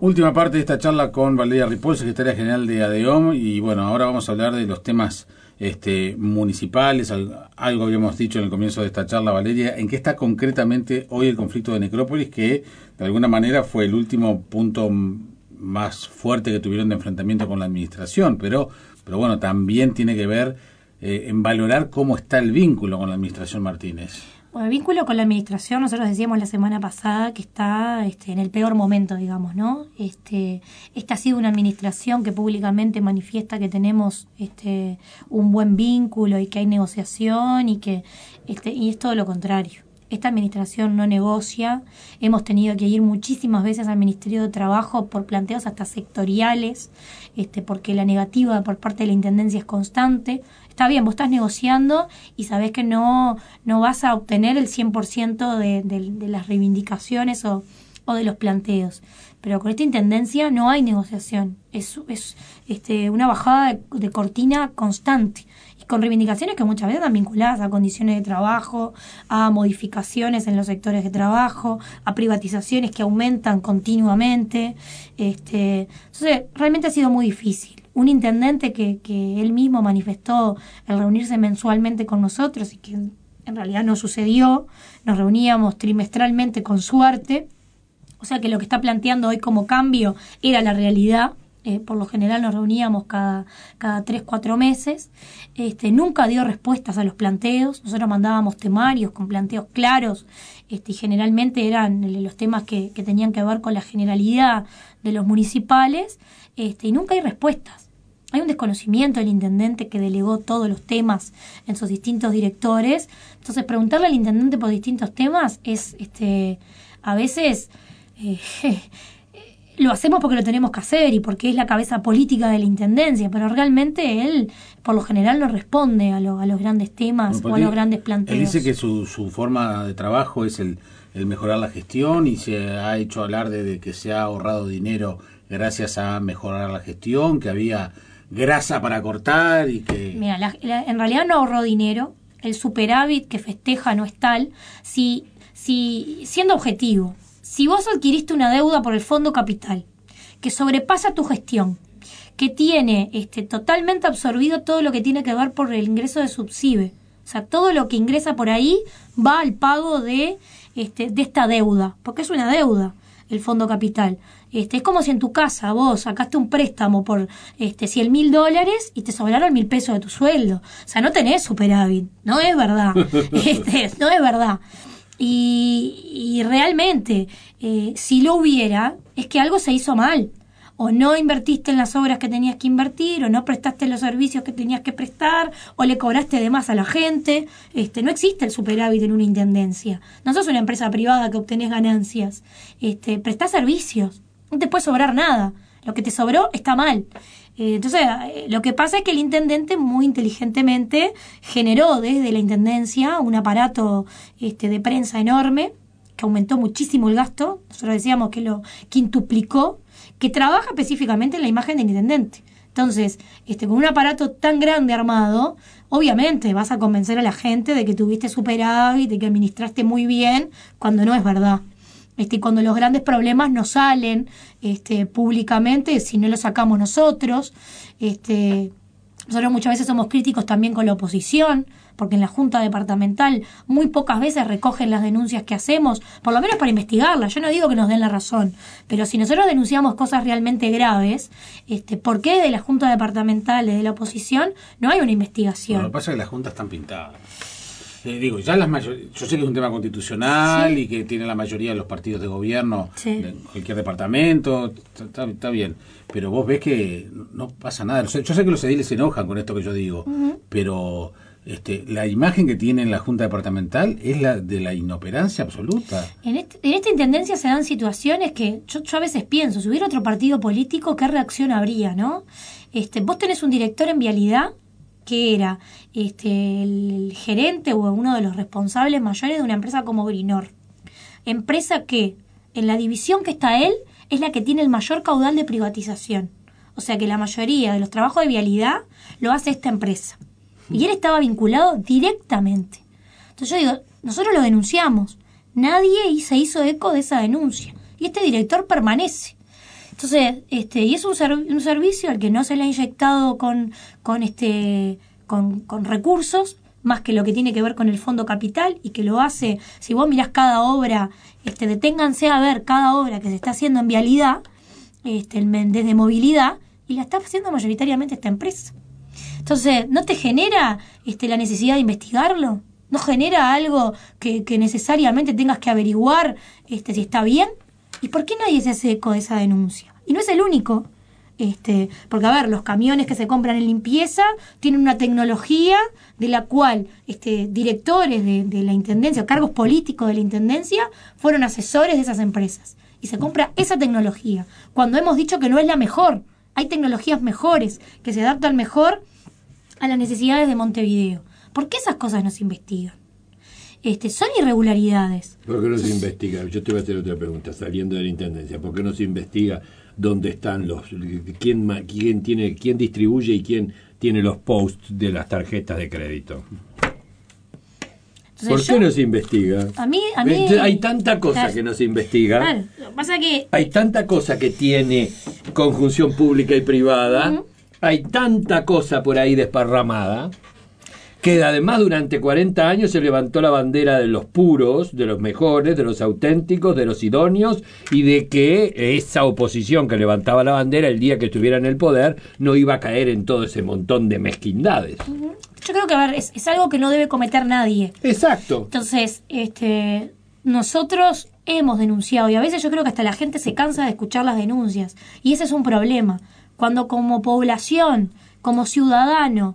Última parte de esta charla con Valeria Ripoll, secretaria general de ADEOM, y bueno, ahora vamos a hablar de los temas municipales. Algo habíamos dicho en el comienzo de esta charla, Valeria. ¿En qué está concretamente hoy el conflicto de Necrópolis, que de alguna manera fue el último punto más fuerte que tuvieron de enfrentamiento con la administración, pero bueno, también tiene que ver en valorar cómo está el vínculo con la administración Martínez? Bueno, el vínculo con la administración, nosotros decíamos la semana pasada que está en el peor momento, digamos, ¿no? Esta ha sido una administración que públicamente manifiesta que tenemos un buen vínculo y que hay negociación y es todo lo contrario. Esta administración no negocia. Hemos tenido que ir muchísimas veces al Ministerio de Trabajo por planteos hasta sectoriales, porque la negativa por parte de la Intendencia es constante. Está bien, vos estás negociando y sabés que no vas a obtener el 100% de las reivindicaciones o de los planteos. Pero con esta Intendencia no hay negociación. Es una bajada de cortina constante. Y con reivindicaciones que muchas veces están vinculadas a condiciones de trabajo, a modificaciones en los sectores de trabajo, a privatizaciones que aumentan continuamente. Entonces, realmente ha sido muy difícil. Un intendente que él mismo manifestó el reunirse mensualmente con nosotros y que en realidad no sucedió. Nos reuníamos trimestralmente con suerte. O sea que lo que está planteando hoy como cambio era la realidad. Por lo general nos reuníamos cada 3-4 meses. Nunca dio respuestas a los planteos. Nosotros mandábamos temarios con planteos claros y generalmente eran los temas que tenían que ver con la generalidad de los municipales y nunca hay respuestas. Hay un desconocimiento del intendente que delegó todos los temas en sus distintos directores. Entonces preguntarle al intendente por distintos temas es a veces... lo hacemos porque lo tenemos que hacer y porque es la cabeza política de la intendencia, pero realmente él, por lo general, no responde a los grandes temas o a los grandes planteos. Él dice que su forma de trabajo es el mejorar la gestión y se ha hecho hablar de que se ha ahorrado dinero gracias a mejorar la gestión, que había grasa para cortar y que... Mira, en realidad no ahorró dinero, el superávit que festeja no es tal, si siendo objetivo. Si vos adquiriste una deuda por el Fondo Capital que sobrepasa tu gestión, que tiene totalmente absorbido todo lo que tiene que ver por el ingreso de Subsibe, o sea, todo lo que ingresa por ahí va al pago de esta deuda, porque es una deuda el Fondo Capital. Es como si en tu casa vos sacaste un préstamo por $100.000 y te sobraron 1.000 pesos de tu sueldo. O sea, no tenés superávit, no es verdad. No es verdad. Y realmente, si lo hubiera, es que algo se hizo mal. O no invertiste en las obras que tenías que invertir, o no prestaste los servicios que tenías que prestar, o le cobraste de más a la gente. No existe el superávit en una intendencia. No sos una empresa privada que obtenés ganancias. Prestás servicios. No te puede sobrar nada. Lo que te sobró está mal. Entonces, lo que pasa es que el intendente muy inteligentemente generó desde la intendencia un aparato de prensa enorme que aumentó muchísimo el gasto. Nosotros decíamos que lo quintuplicó, que trabaja específicamente en la imagen del intendente. Entonces, con un aparato tan grande armado, obviamente vas a convencer a la gente de que tuviste superávit, de que administraste muy bien, cuando no es verdad. Cuando los grandes problemas no salen públicamente, si no los sacamos nosotros. Nosotros muchas veces somos críticos también con la oposición, porque en la Junta Departamental muy pocas veces recogen las denuncias que hacemos, por lo menos para investigarlas. Yo no digo que nos den la razón, pero si nosotros denunciamos cosas realmente graves, ¿por qué de la Junta Departamental, de la oposición, no hay una investigación? Bueno, lo que pasa es que las juntas están pintadas. Ya yo sé que es un tema constitucional, sí, y que tiene la mayoría de los partidos de gobierno, sí, de cualquier departamento, está bien, pero vos ves que no pasa nada. Yo sé que los ediles se enojan con esto que yo digo, pero la imagen que tiene la Junta Departamental es la de la inoperancia absoluta. En esta intendencia se dan situaciones que yo a veces pienso, si hubiera otro partido político, ¿qué reacción habría, no? Vos tenés un director en vialidad que era el gerente o uno de los responsables mayores de una empresa como Grinor. Empresa que, en la división que está él, es la que tiene el mayor caudal de privatización. O sea que la mayoría de los trabajos de vialidad lo hace esta empresa. Y él estaba vinculado directamente. Entonces yo digo, nosotros lo denunciamos. Nadie se hizo eco de esa denuncia. Y este director permanece. Entonces, y es un servicio al que no se le ha inyectado con recursos, más que lo que tiene que ver con el fondo capital, y que lo hace, si vos mirás cada obra, deténganse a ver cada obra que se está haciendo en vialidad, desde movilidad, y la está haciendo mayoritariamente esta empresa. Entonces, ¿no te genera la necesidad de investigarlo? ¿No genera algo que necesariamente tengas que averiguar si está bien? ¿Y por qué nadie se hace eco de esa denuncia? Y no es el único. Porque, a ver, los camiones que se compran en limpieza tienen una tecnología de la cual directores de la intendencia, o cargos políticos de la intendencia, fueron asesores de esas empresas. Y se compra esa tecnología, cuando hemos dicho que no es la mejor. Hay tecnologías mejores, que se adaptan mejor a las necesidades de Montevideo. ¿Por qué esas cosas no se investigan? Son irregularidades. ¿Por qué no se investiga? Yo te voy a hacer otra pregunta, saliendo de la intendencia. ¿Por qué no se investiga dónde están quién distribuye y quién tiene los posts de las tarjetas de crédito? Entonces, ¿por qué no se investiga? A mí hay tanta cosa que no se investiga. Claro, lo que pasa que hay tanta cosa que tiene conjunción pública y privada. Hay tanta cosa por ahí desparramada, que además durante 40 años se levantó la bandera de los puros, de los mejores, de los auténticos, de los idóneos, y de que esa oposición que levantaba la bandera el día que estuviera en el poder no iba a caer en todo ese montón de mezquindades. Yo creo que, a ver, es algo que no debe cometer nadie. Exacto. Entonces, nosotros hemos denunciado, y a veces yo creo que hasta la gente se cansa de escuchar las denuncias, y ese es un problema. Cuando como población, como ciudadano,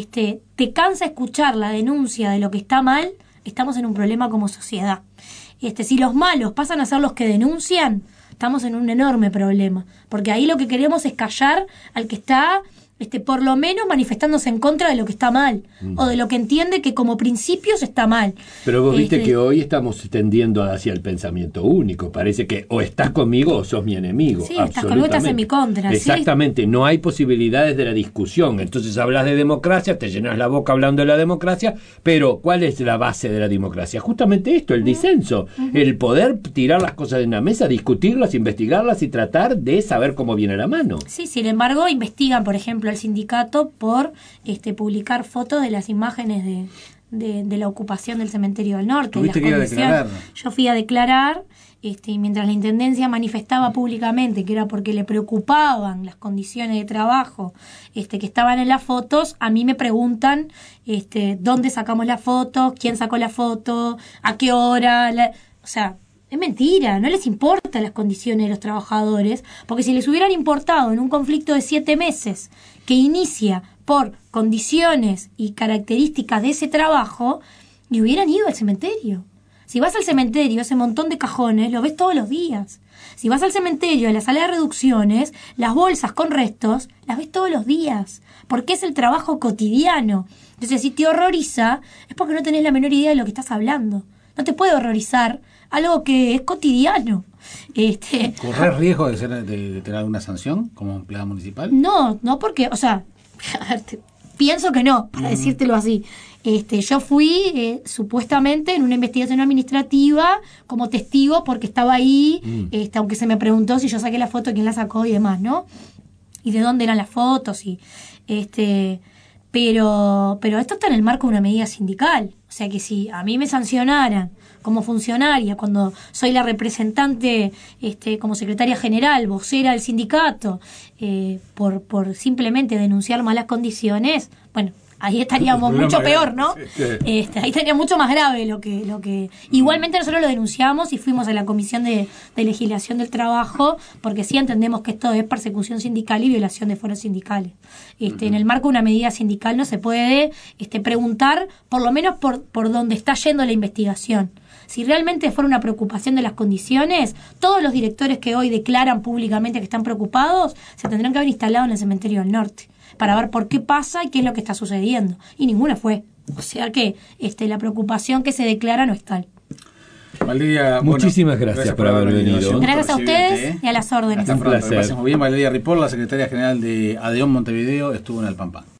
te cansa escuchar la denuncia de lo que está mal, estamos en un problema como sociedad. Si los malos pasan a ser los que denuncian, estamos en un enorme problema, porque ahí lo que queremos es callar al que está por lo menos manifestándose en contra de lo que está mal, o de lo que entiende que como principios está mal. Pero vos viste que hoy estamos tendiendo hacia el pensamiento único. Parece que o estás conmigo o sos mi enemigo. Sí, estás conmigo, estás en mi contra. Exactamente, ¿sí? No hay posibilidades de la discusión. Entonces hablas de democracia, te llenas la boca hablando de la democracia, pero ¿cuál es la base de la democracia? Justamente esto, el disenso, el poder tirar las cosas en la mesa, discutirlas, investigarlas y tratar de saber cómo viene la mano. Sí, sin embargo, investigan, por ejemplo, al sindicato por publicar fotos de las imágenes de la ocupación del cementerio del norte. ¿Tuviste que ir a declarar? Yo fui a declarar, y mientras la intendencia manifestaba públicamente que era porque le preocupaban las condiciones de trabajo que estaban en las fotos, a mí me preguntan dónde sacamos las fotos, quién sacó la foto, a qué hora, o sea, es mentira, no les importan las condiciones de los trabajadores, porque si les hubieran importado en un conflicto de 7 meses que inicia por condiciones y características de ese trabajo, y hubieran ido al cementerio. Si vas al cementerio, ese montón de cajones lo ves todos los días. Si vas al cementerio, a la sala de reducciones, las bolsas con restos, las ves todos los días, porque es el trabajo cotidiano. Entonces, si te horroriza, es porque no tenés la menor idea de lo que estás hablando. No te puede horrorizar algo que es cotidiano. ¿Correr riesgo de tener alguna sanción como empleada municipal? No, porque, o sea, pienso que no, para decírtelo así. Yo fui supuestamente en una investigación administrativa como testigo porque estaba ahí, aunque se me preguntó si yo saqué la foto, quién la sacó y demás, ¿no? Y de dónde eran las fotos y pero esto está en el marco de una medida sindical. O sea que si a mí me sancionaran como funcionaria, cuando soy la representante como secretaria general, vocera del sindicato, por simplemente denunciar malas condiciones, bueno, ahí estaríamos mucho peor, ¿no? Ahí estaría mucho más grave lo que igualmente nosotros lo denunciamos y fuimos a la Comisión de Legislación del Trabajo, porque sí entendemos que esto es persecución sindical y violación de fueros sindicales. En el marco de una medida sindical no se puede preguntar, por lo menos por dónde está yendo la investigación. Si realmente fuera una preocupación de las condiciones, todos los directores que hoy declaran públicamente que están preocupados se tendrán que haber instalado en el cementerio del norte para ver por qué pasa y qué es lo que está sucediendo. Y ninguna fue. O sea que la preocupación que se declara no es tal. Valeria, muchísimas gracias por haber venido. Gracias a ustedes y a las órdenes. Hasta pronto. Que pasen muy bien. Valeria Ripoll, la secretaria general de ADEOM Montevideo, estuvo en el Pampa.